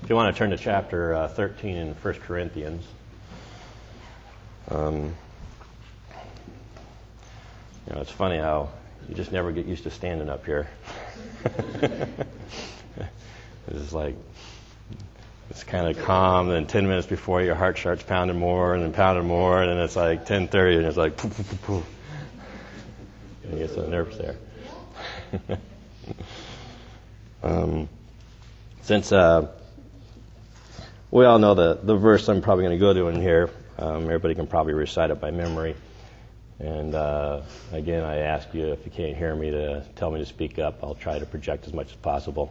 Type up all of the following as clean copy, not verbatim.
If you want to turn to chapter 13 in 1 Corinthians. It's funny how you just never get used to standing up here. It's like, it's kind of calm, and 10 minutes before your heart starts pounding more, and then pounding more, and then it's like 10:30, and it's like poof, poof, poof, poof. And you get so nervous there. Since we all know the verse I'm probably going to go to in here, everybody can probably recite it by memory. And again, I ask you, if you can't hear me, to tell me to speak up. I'll try to project as much as possible.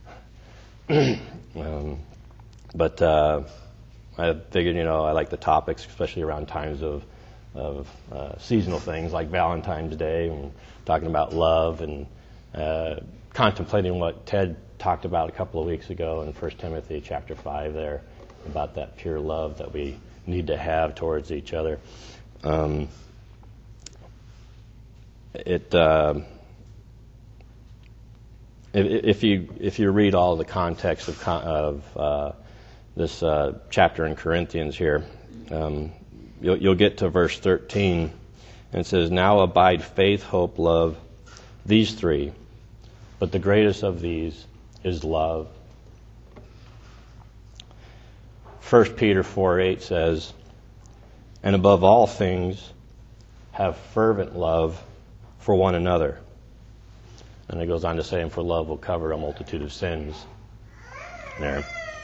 But I figured, I like the topics, especially around times of seasonal things like Valentine's Day, and talking about love, and contemplating what Ted talked about a couple of weeks ago in 1 Timothy chapter 5 there, about that pure love that we need to have towards each other. If you read all the context of this chapter in Corinthians here, you'll get to verse 13, and it says, "Now abide faith, hope, love, these three, but the greatest of these is love." 1 Peter 4:8 says, "And above all things, have fervent love for one another." And it goes on to say, "And for love will cover a multitude of sins." There.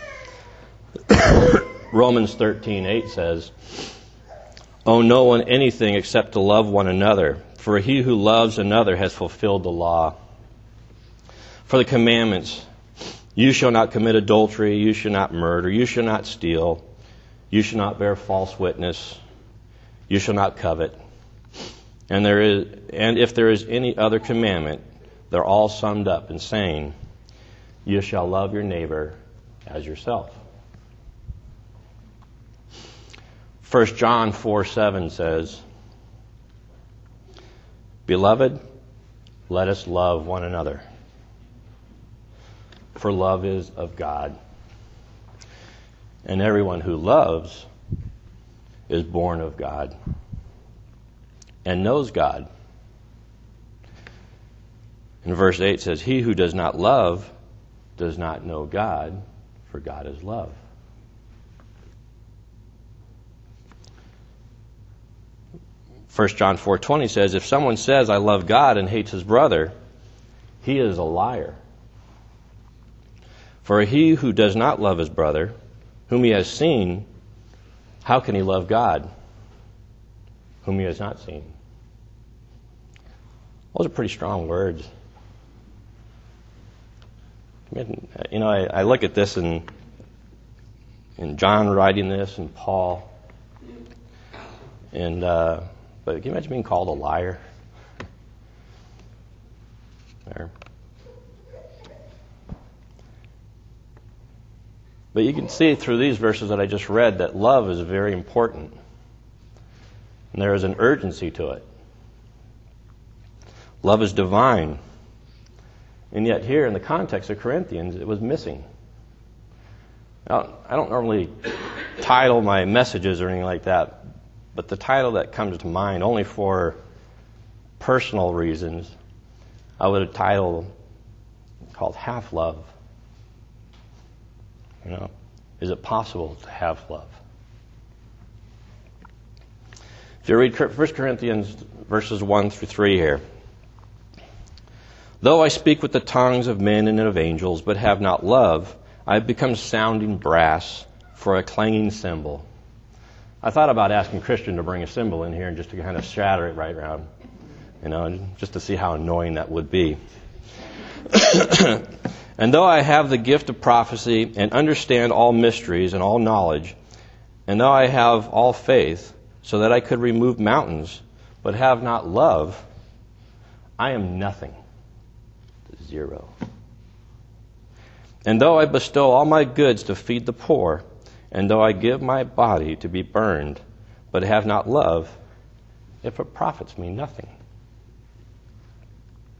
Romans 13:8 says, "Owe no one anything except to love one another, for he who loves another has fulfilled the law. For the commandments, you shall not commit adultery, you shall not murder, you shall not steal, you shall not bear false witness, you shall not covet. And if there is any other commandment, they're all summed up in saying, you shall love your neighbor as yourself." 1 John 4:7 says, "Beloved, let us love one another. For love is of God. And everyone who loves is born of God and knows God." And verse 8 says, "He who does not love does not know God, for God is love." First John 4:20 says, "If someone says, 'I love God,' and hates his brother, he is a liar. For he who does not love his brother, whom he has seen, how can he love God, whom he has not seen?" Those are pretty strong words. I look at this in John writing this, and Paul, and but can you imagine being called a liar? There. But you can see through these verses that I just read that love is very important. And there is an urgency to it. Love is divine. And yet here in the context of Corinthians, it was missing. Now, I don't normally title my messages or anything like that, but the title that comes to mind, only for personal reasons, I would have titled called Half Love. Is it possible to have love? If you read 1 Corinthians verses 1 through 3 here. "Though I speak with the tongues of men and of angels, but have not love, I have become sounding brass for a clanging cymbal." I thought about asking Christian to bring a cymbal in here and just to kind of shatter it right around, just to see how annoying that would be. "And though I have the gift of prophecy and understand all mysteries and all knowledge, and though I have all faith so that I could remove mountains, but have not love, I am nothing." Zero. "And though I bestow all my goods to feed the poor, and though I give my body to be burned, but have not love, it profits me nothing."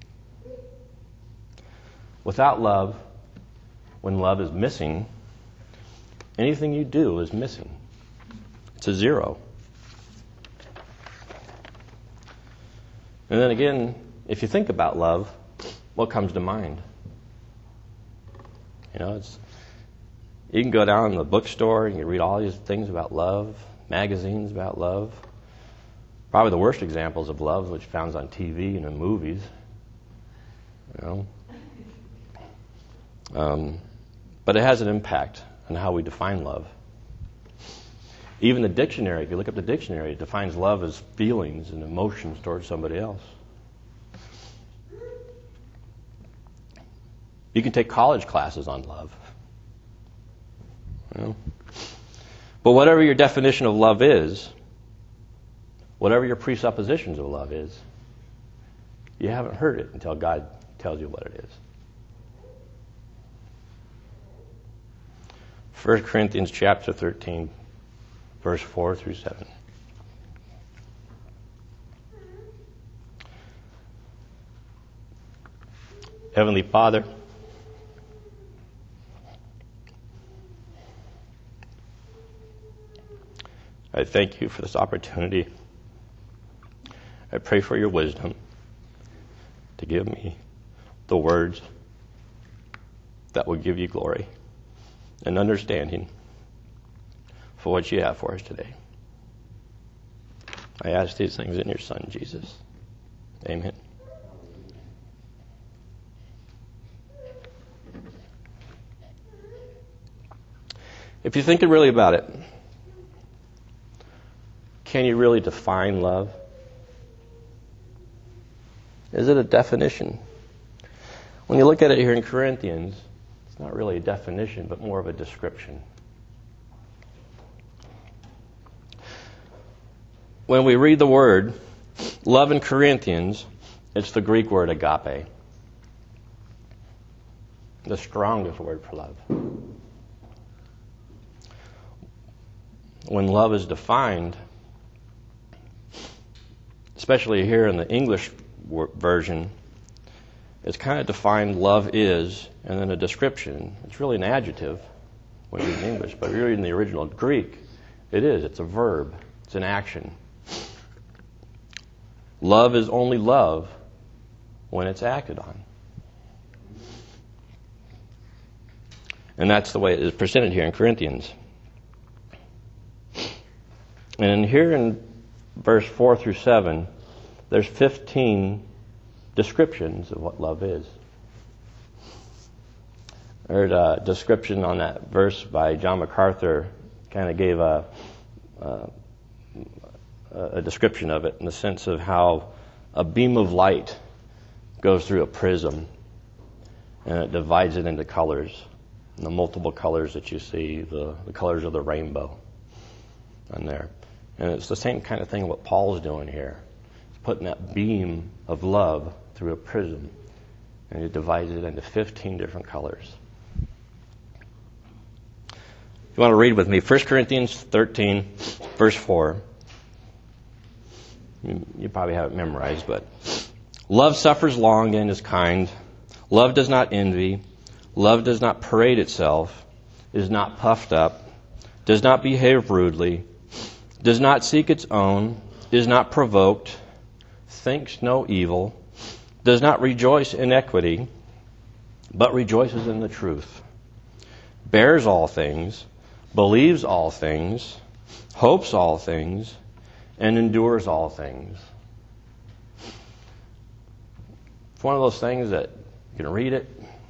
Without love, when love is missing, Anything you do is missing. It's a zero. And then again, if you think about love, what comes to mind? You can go down to the bookstore and you read all these things about love, magazines about love. Probably the worst examples of love, which found on TV and in movies. But it has an impact on how we define love. Even the dictionary, if you look up the dictionary, it defines love as feelings and emotions towards somebody else. You can take college classes on love. But whatever your definition of love is, whatever your presuppositions of love is, you haven't heard it until God tells you what it is. 1 Corinthians chapter 13, verse 4 through 7. Heavenly Father, I thank you for this opportunity. I pray for your wisdom to give me the words that will give you glory and understanding for what you have for us today. I ask these things in your Son, Jesus. Amen. If you're thinking really about it, can you really define love? Is it a definition? When you look at it here in Corinthians, it's not really a definition, but more of a description. When we read the word love in Corinthians, it's the Greek word agape, the strongest word for love. When love is defined, especially here in the English version, it's kind of defined love is, and then a description. It's really an adjective when you read in English, but if you're reading the original Greek, it is. It's a verb. It's an action. Love is only love when it's acted on. And that's the way it is presented here in Corinthians. And here in verse 4 through 7, there's 15 descriptions of what love is. I heard a description on that verse by John MacArthur, kind of gave a description of it in the sense of how a beam of light goes through a prism and it divides it into colors. And the multiple colors that you see, the colors of the rainbow on there. And it's the same kind of thing what Paul's doing here. He's putting that beam of love through a prism, and he divides it into 15 different colors. If you want to read with me, 1 Corinthians 13, verse 4. You probably have it memorized, but love suffers long and is kind. Love does not envy. Love does not parade itself, is not puffed up, does not behave rudely, does not seek its own, is not provoked, thinks no evil, does not rejoice in iniquity, but rejoices in the truth, bears all things, believes all things, hopes all things, and endures all things. It's one of those things that you can read it,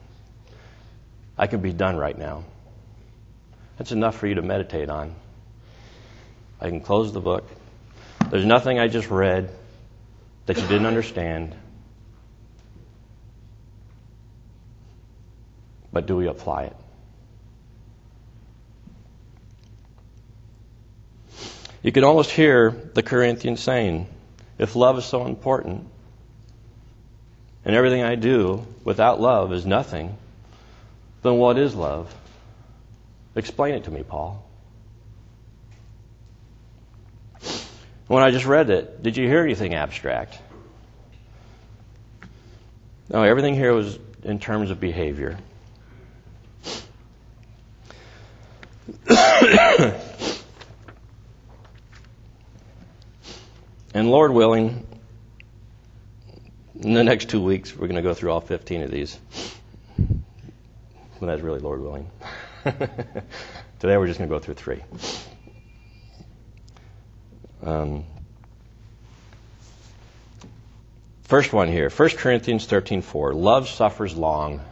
I can be done right now. That's enough for you to meditate on. I can close the book. There's nothing I just read that you didn't understand. But do we apply it? You can almost hear the Corinthians saying, if love is so important, and everything I do without love is nothing, then what is love? Explain it to me, Paul. When I just read it, did you hear anything abstract? No, everything here was in terms of behavior. And Lord willing, in the next 2 weeks, we're going to go through all 15 of these. Well, that's really Lord willing. Today we're just going to go through 3. First one here, 1 Corinthians 13:4. Love suffers long.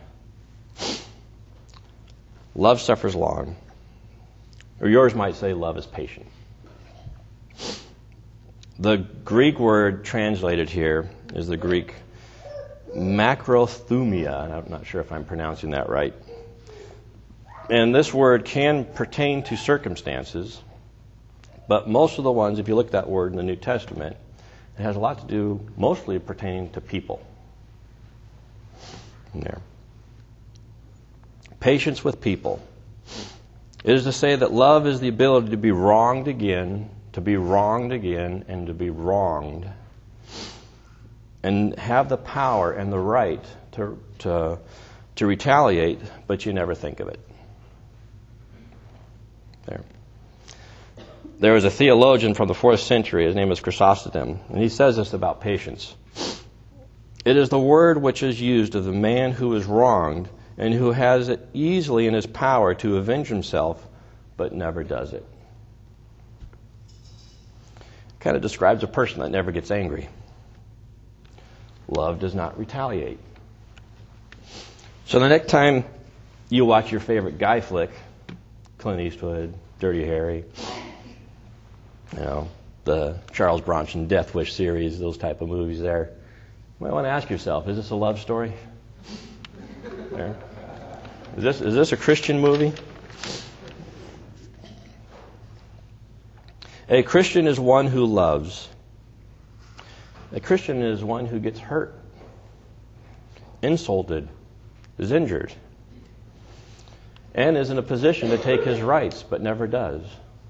Love suffers long. Or yours might say love is patient. The Greek word translated here is the Greek makrothumia, and I'm not sure if I'm pronouncing that right. And this word can pertain to circumstances, but most of the ones, if you look at that word in the New Testament, it has a lot to do mostly pertaining to people. In there. Patience with people. It is to say that love is the ability to be wronged again, to be wronged again, and to be wronged, and have the power and the right to retaliate, but you never think of it. There was a theologian from the 4th century, his name is Chrysostom, and he says this about patience. It is the word which is used of the man who is wronged and who has it easily in his power to avenge himself, but never does it. Kind of describes a person that never gets angry. Love does not retaliate. So the next time you watch your favorite guy flick, Clint Eastwood, Dirty Harry, the Charles Bronson Death Wish series, those type of movies there, you might want to ask yourself, is this a love story? There. Is this a Christian movie? A Christian is one who loves. A Christian is one who gets hurt, insulted, is injured, and is in a position to take his rights, but never does.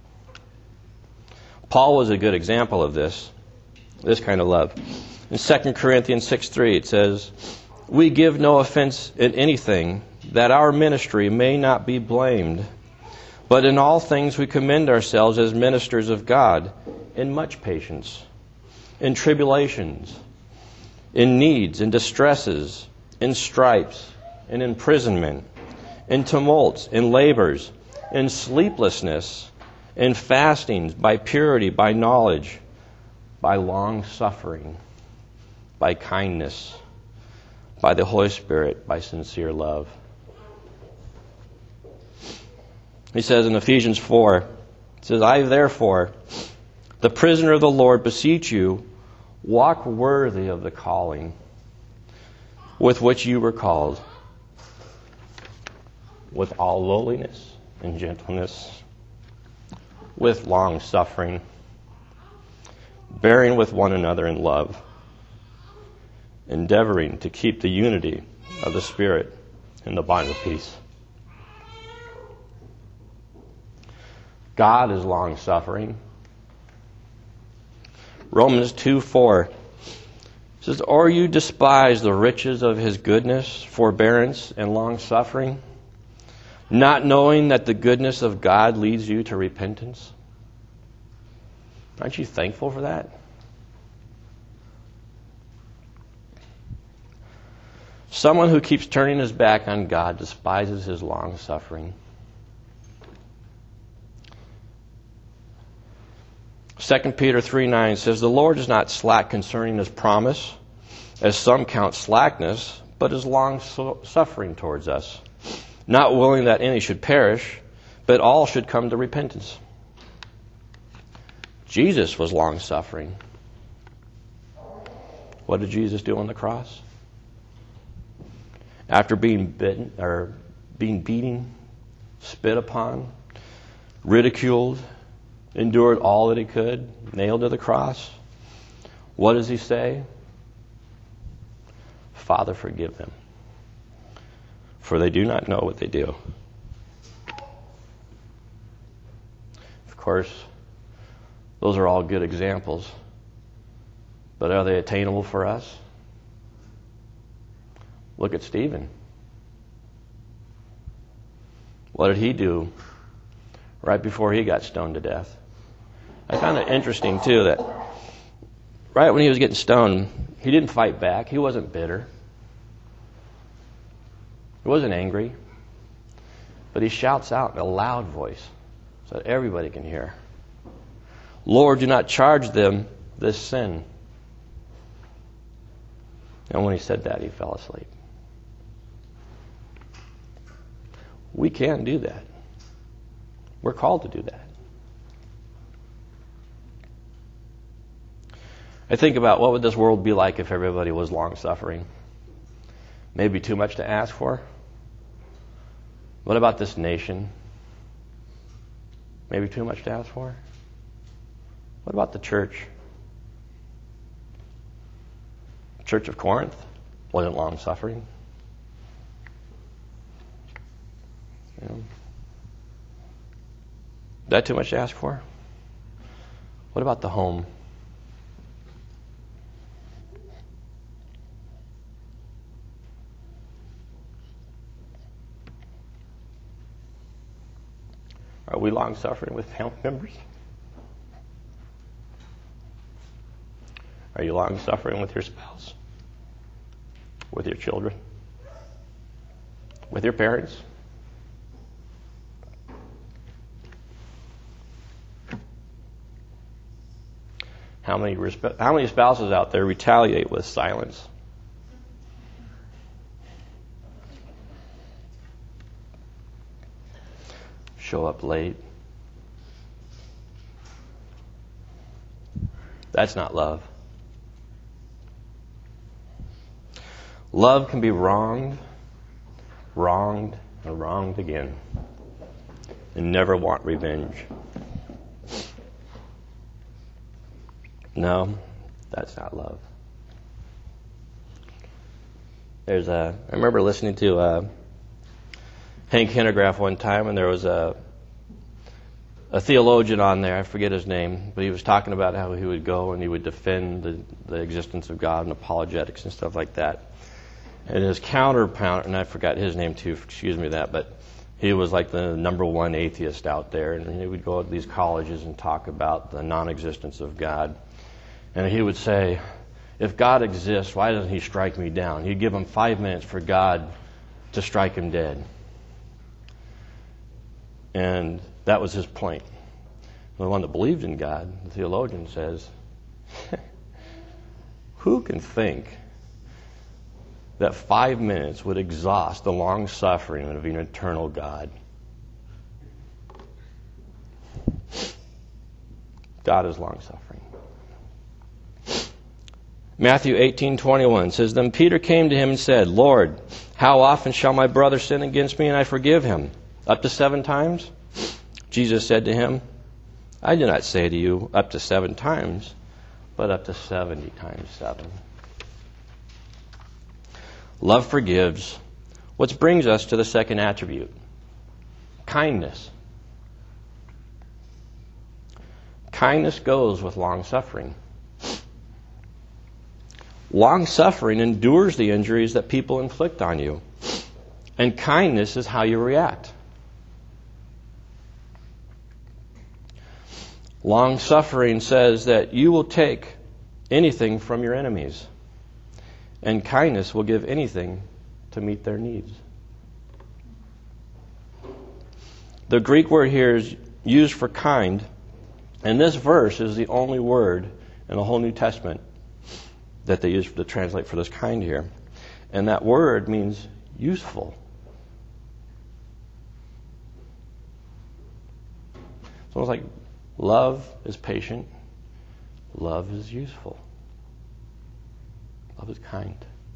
Paul was a good example of this kind of love. In 2 Corinthians 6:3 it says, "We give no offense in anything, that our ministry may not be blamed. But in all things we commend ourselves as ministers of God, in much patience, in tribulations, in needs, in distresses, in stripes, in imprisonment, in tumults, in labors, in sleeplessness, in fastings, by purity, by knowledge, by long suffering, by kindness, by the Holy Spirit, by sincere love." He says in Ephesians 4, it says, "I therefore, the prisoner of the Lord, beseech you, walk worthy of the calling with which you were called, with all lowliness and gentleness, with long suffering, bearing with one another in love, endeavoring to keep the unity of the Spirit in the bond of peace." God is long-suffering. Romans 2:4 says, "Or you despise the riches of his goodness, forbearance, and long-suffering, not knowing that the goodness of God leads you to repentance?" Aren't you thankful for that? Someone who keeps turning his back on God despises his long-suffering. 2 Peter 3:9 says, "The Lord is not slack concerning his promise, as some count slackness, but is long-suffering towards us, not willing that any should perish, but all should come to repentance." Jesus was long-suffering. What did Jesus do on the cross? After being beaten, spit upon, ridiculed, endured all that he could, nailed to the cross, what does he say? "Father, forgive them, for they do not know what they do." Of course, those are all good examples, but are they attainable for us? Look at Stephen. What did he do right before he got stoned to death. I found it interesting, too, that right when he was getting stoned, he didn't fight back. He wasn't bitter. He wasn't angry. But he shouts out in a loud voice so that everybody can hear. Lord, do not charge them this sin. And when he said that, he fell asleep. We can do that. We're called to do that. I think about what would this world be like if everybody was long-suffering. Maybe too much to ask for. What about this nation? Maybe too much to ask for. What about the church? Church of Corinth wasn't long-suffering. Is that too much to ask for? What about the home? Are we long-suffering with family members? Are you long-suffering with your spouse? With your children? With your parents? How many spouses out there retaliate with silence? Show up late? That's not love. Love can be wronged, and wronged again, and never want revenge. No, that's not love. I remember listening to Hank Hanegraaff one time, and there was a theologian on there, I forget his name, but he was talking about how he would go and he would defend the existence of God and apologetics and stuff like that. And his counterpart, and I forgot his name too, excuse me that, but he was like the number one atheist out there, and he would go to these colleges and talk about the non-existence of God. And he would say, if God exists, why doesn't he strike me down? He'd give him 5 minutes for God to strike him dead. And that was his point. The one that believed in God, the theologian, says, who can think that 5 minutes would exhaust the long suffering of an eternal God? God is long suffering. Matthew 18:21 says, Then Peter came to him and said, Lord, how often shall my brother sin against me and I forgive him? Up to 7 times? Jesus said to him, I do not say to you up to 7 times, but up to 70 times 7. Love forgives, which brings us to the second attribute, kindness. Kindness goes with long-suffering. Long-suffering endures the injuries that people inflict on you, and kindness is how you react. Long-suffering says that you will take anything from your enemies, and kindness will give anything to meet their needs. The Greek word here is used for kind, and this verse is the only word in the whole New Testament that they use to translate for this kind here. And that word means useful. It's almost like love is patient, love is useful, love is kind.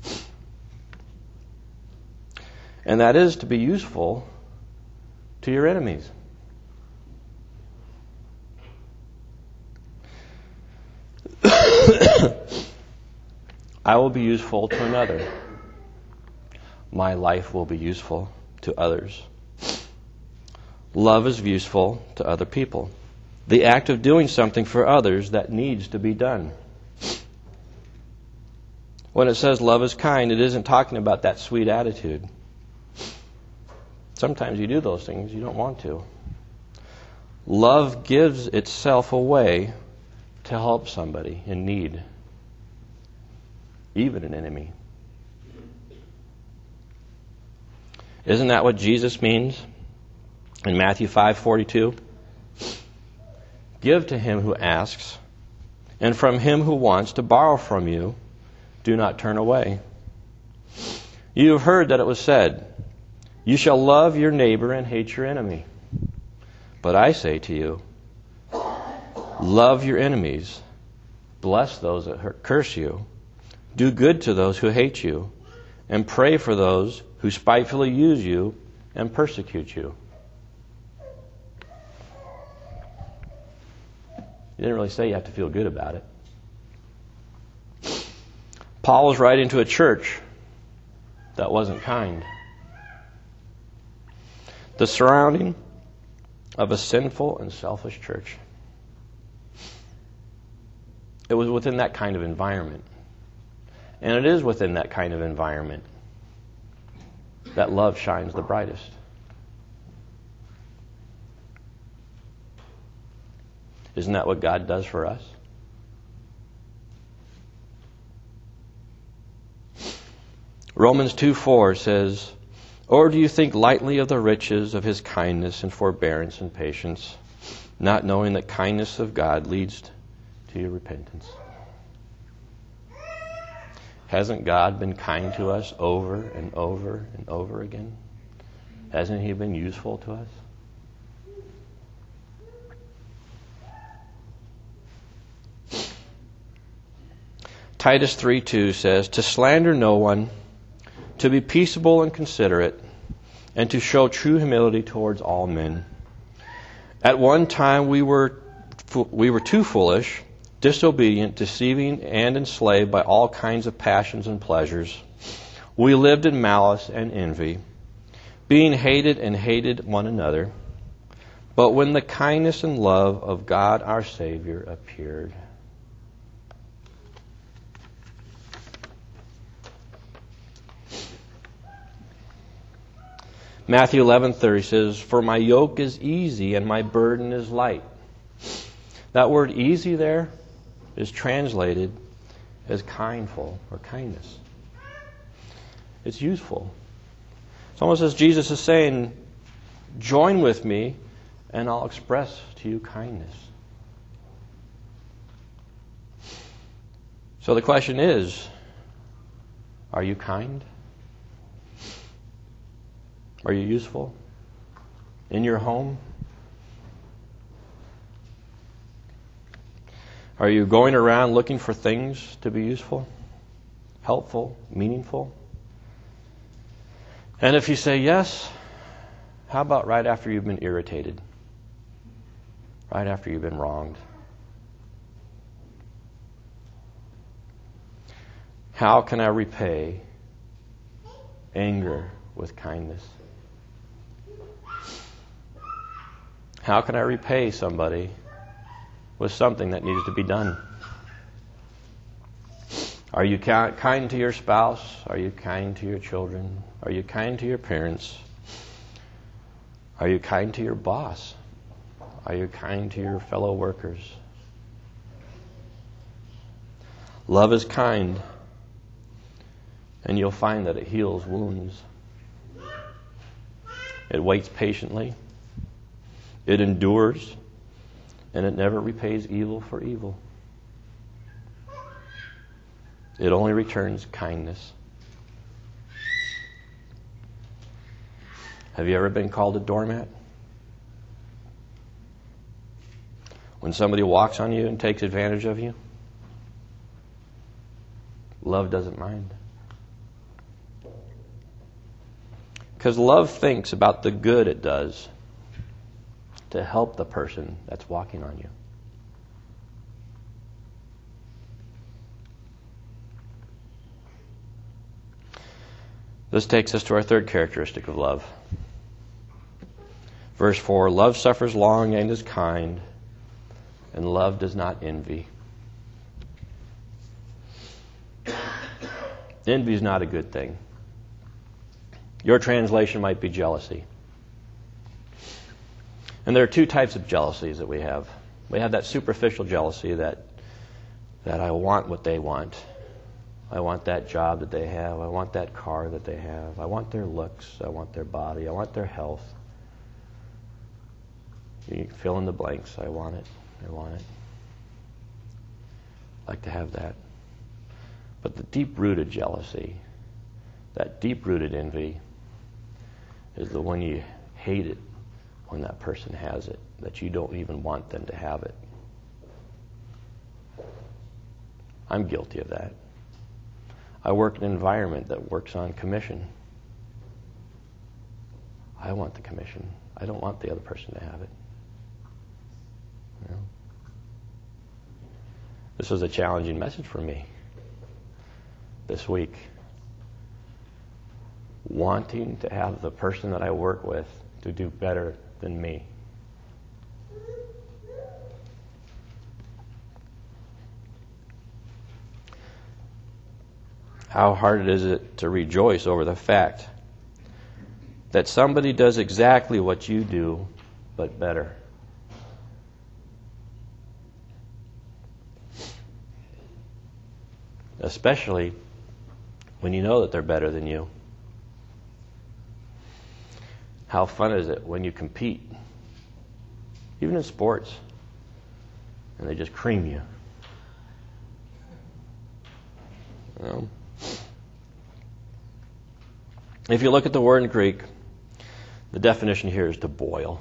And that is to be useful to your enemies. I will be useful to another. My life will be useful to others. Love is useful to other people. The act of doing something for others that needs to be done. When it says love is kind, it isn't talking about that sweet attitude. Sometimes you do those things you don't want to. Love gives itself away to help somebody in need, even an enemy. Isn't that what Jesus means in Matthew 5:42? Give to him who asks, and from him who wants to borrow from you, do not turn away. You have heard that it was said, you shall love your neighbor and hate your enemy. But I say to you, love your enemies, bless those that curse you, do good to those who hate you, and pray for those who spitefully use you and persecute you. He didn't really say you have to feel good about it. Paul was writing to a church that wasn't kind. The surrounding of a sinful and selfish church. It was within that kind of environment. And it is within that kind of environment that love shines the brightest. Isn't that what God does for us? Romans 2:4 says, or do you think lightly of the riches of his kindness and forbearance and patience, not knowing that kindness of God leads to your repentance? Hasn't God been kind to us over and over and over again? Hasn't he been useful to us? Titus 3:2 says, to slander no one, to be peaceable and considerate, and to show true humility towards all men. At one time we were too foolish, disobedient, deceiving, and enslaved by all kinds of passions and pleasures. We lived in malice and envy, being hated and hated one another. But when the kindness and love of God our Savior appeared, Matthew 11:30 says, for my yoke is easy and my burden is light. That word easy there is translated as kindful or kindness. It's useful. It's almost as Jesus is saying, join with me and I'll express to you kindness. So the question is, are you kind? Are you useful? In your home? Are you going around looking for things to be useful, helpful, meaningful? And if you say yes, how about right after you've been irritated? Right after you've been wronged? How can I repay anger with kindness? How can I repay somebody with something that needs to be done? Are you kind to your spouse? Are you kind to your children? Are you kind to your parents? Are you kind to your boss? Are you kind to your fellow workers? Love is kind, and you'll find that it heals wounds. It waits patiently. It endures, and it never repays evil for evil. It only returns kindness. Have you ever been called a doormat? When somebody walks on you and takes advantage of you, love doesn't mind. Because love thinks about the good it does to help the person that's walking on you. This takes us to our third characteristic of love. Verse 4, love suffers long and is kind, and love does not envy. Envy is not a good thing. Your translation might be jealousy. And there are two types of jealousies that we have. We have that superficial jealousy that I want what they want. I want that job that they have. I want that car that they have. I want their looks. I want their body. I want their health. You fill in the blanks. I want it. I want it. I like to have that. But the deep-rooted jealousy, that deep-rooted envy, is the one you hate it when that person has it, that you don't even want them to have it. I'm guilty of that. I work in an environment that works on commission. I want the commission. I don't want the other person to have it. You know? This was a challenging message for me this week. Wanting to have the person that I work with to do better than me. How hard is it to rejoice over the fact that somebody does exactly what you do, but better? Especially when you know that they're better than you. How fun is it when you compete, even in sports, and they just cream you? You know? If you look at the word in Greek, the definition here is to boil.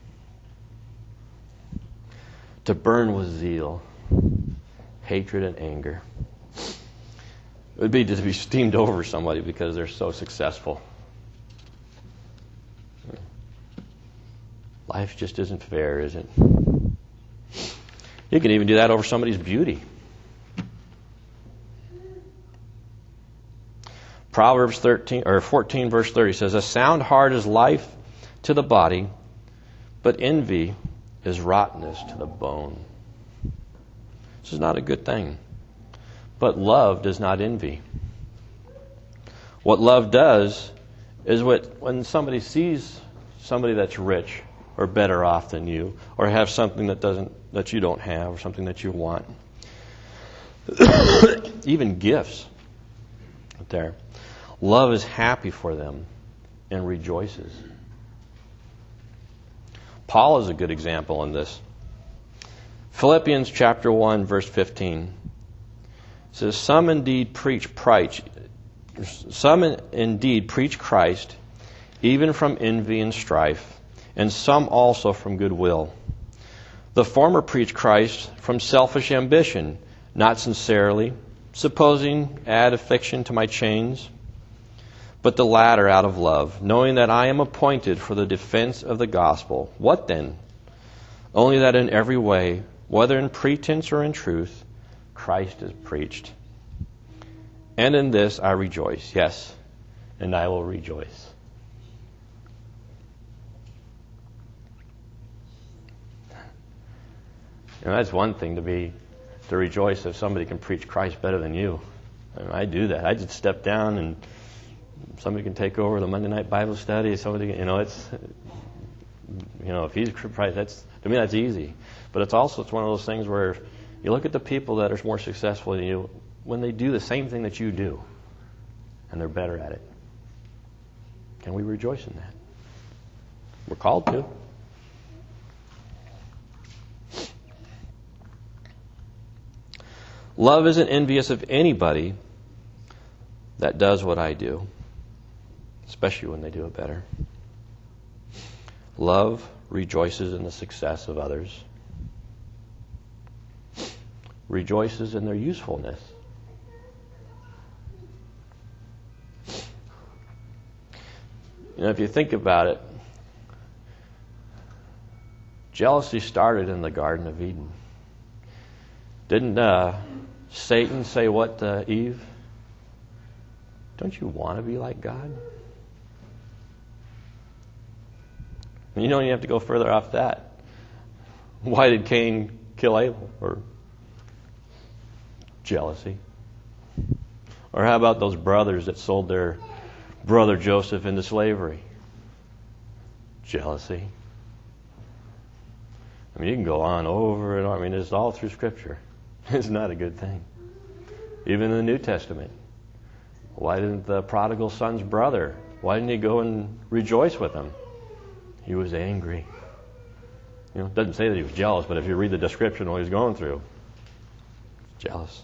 To burn with zeal, hatred, and anger. It would be to be steamed over somebody because they're so successful. Life just isn't fair, is it? You can even do that over somebody's beauty. Proverbs 14 verse 30 says, "A sound heart is life to the body, but envy is rottenness to the bone." This is not a good thing. But love does not envy. What love does is when somebody sees somebody that's rich or better off than you, or have something that you don't have, or something that you want, even gifts there. Love is happy for them and rejoices. Paul is a good example in this. Philippians chapter 1, verse 15 says, Some indeed preach Christ, even from envy and strife, and some also from goodwill. The former preach Christ from selfish ambition, not sincerely, supposing add affliction to my chains, but the latter out of love, knowing that I am appointed for the defense of the gospel. What then? Only that in every way, whether in pretense or in truth, Christ is preached. And in this I rejoice, yes, and I will rejoice. And that's one thing to rejoice if somebody can preach Christ better than you. And I do that. I just step down and somebody can take over the Monday night Bible study. Somebody, if he's Christ, to me that's easy. But it's one of those things where you look at the people that are more successful than you when they do the same thing that you do, and they're better at it. Can we rejoice in that? We're called to. Love isn't envious of anybody that does what I do, especially when they do it better. Love rejoices in the success of others, rejoices in their usefulness. If you think about it, jealousy started in the Garden of Eden. Didn't Satan say what to Eve? Don't you want to be like God? And you don't even have to go further off that. Why did Cain kill Abel? Or jealousy. Or how about those brothers that sold their brother Joseph into slavery? Jealousy. I mean, you can go on over and on. I mean, it's all through Scripture. It's not a good thing. Even in the New Testament. Why didn't the prodigal son's brother, why didn't he go and rejoice with him? He was angry. It doesn't say that he was jealous, but if you read the description of what he's going through, jealous.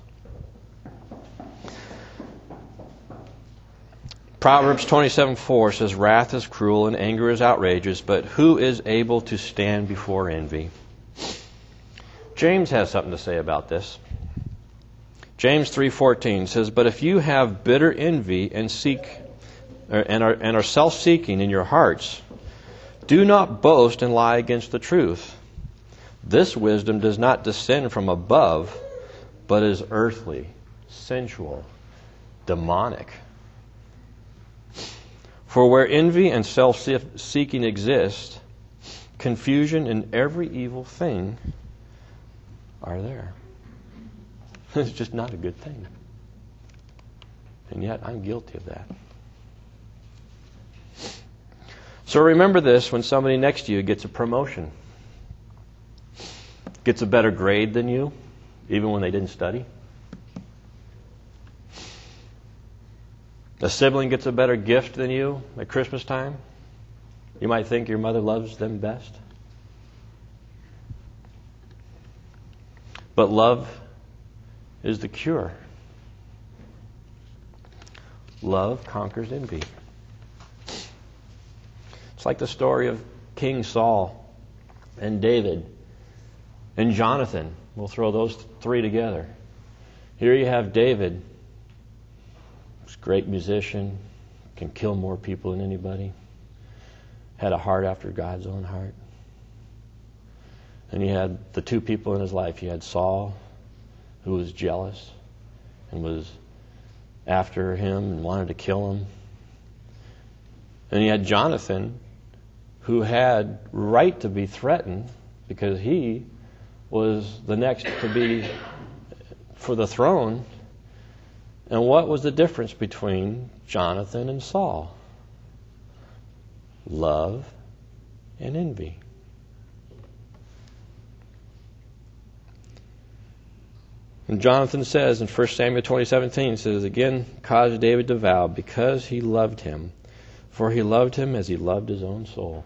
Proverbs 27:4 says, wrath is cruel and anger is outrageous, but who is able to stand before envy? James has something to say about this. James 3:14 says, but if you have bitter envy and are self-seeking in your hearts, do not boast and lie against the truth. This wisdom does not descend from above, but is earthly, sensual, demonic. For where envy and self-seeking exist, confusion and every evil thing are there. It's just not a good thing. And yet I'm guilty of that. So remember this when somebody next to you gets a promotion, gets a better grade than you, even when they didn't study. A sibling gets a better gift than you at Christmas time. You might think your mother loves them best. But love is the cure. Love conquers envy. It's like the story of King Saul and David and Jonathan. We'll throw those three together. Here you have David. He's a great musician, can kill more people than anybody, had a heart after God's own heart. And he had the two people in his life. He had Saul, who was jealous and was after him and wanted to kill him. And he had Jonathan, who had right to be threatened because he was the next to be for the throne. And what was the difference between Jonathan and Saul? Love and envy. And Jonathan says in 1 Samuel 20:17, says, again, caused David to vow because he loved him, for he loved him as he loved his own soul.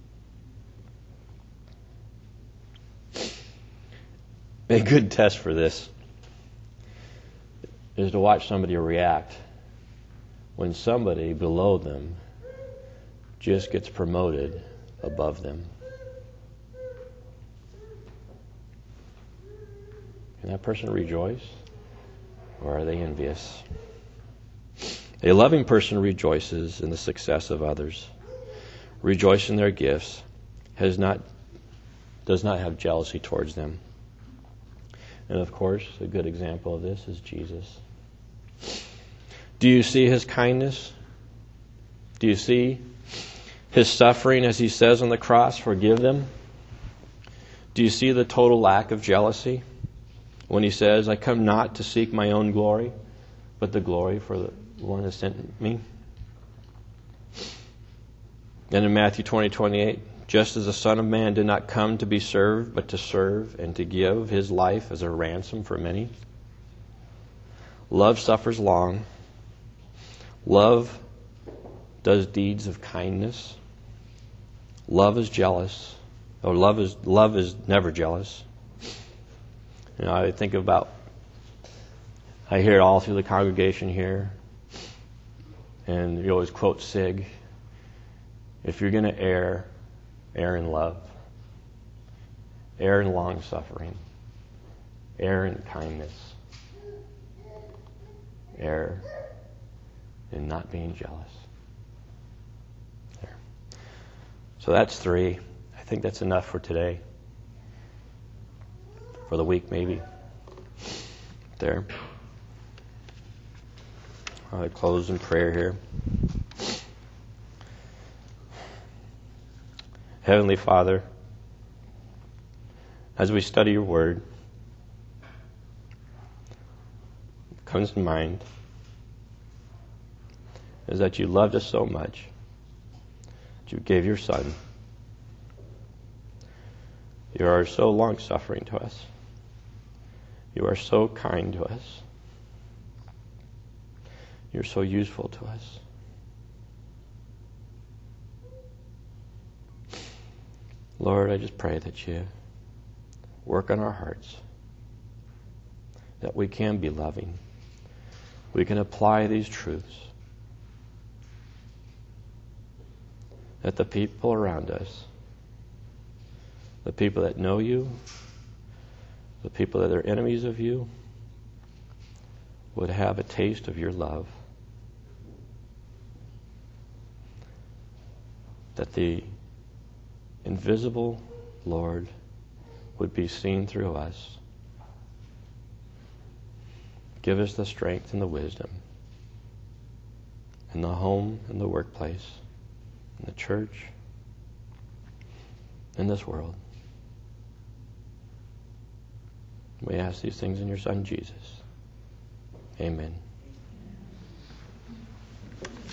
A good test for this is to watch somebody react when somebody below them just gets promoted above them. Can that person rejoice, or are they envious? A loving person rejoices in the success of others, rejoices in their gifts, does not have jealousy towards them. And of course, a good example of this is Jesus. Do you see his kindness? Do you see his suffering, as he says on the cross, forgive them? Do you see the total lack of jealousy when he says, I come not to seek my own glory, but the glory for the one who sent me? And in Matthew 20:28, just as the Son of Man did not come to be served, but to serve and to give his life as a ransom for many. Love suffers long. Love does deeds of kindness. Love is jealous. Or love is never jealous. I think about, I hear it all through the congregation here, and you always quote Sig. If you're going to err in love, err in long suffering, err in kindness, err in not being jealous. There. So that's 3. I think that's enough for today. For the week, maybe. There. I'll close in prayer here. Heavenly Father, as we study your word, what comes to mind is that you loved us so much that you gave your Son. You are so long-suffering to us. You are so kind to us. You're so useful to us. Lord, I just pray that you work on our hearts, that we can be loving. We can apply these truths, that the people around us, the people that know you, the people that are enemies of you, would have a taste of your love. That the invisible Lord would be seen through us. Give us the strength and the wisdom in the home, in the workplace, in the church, in this world. We ask these things in your Son, Jesus. Amen.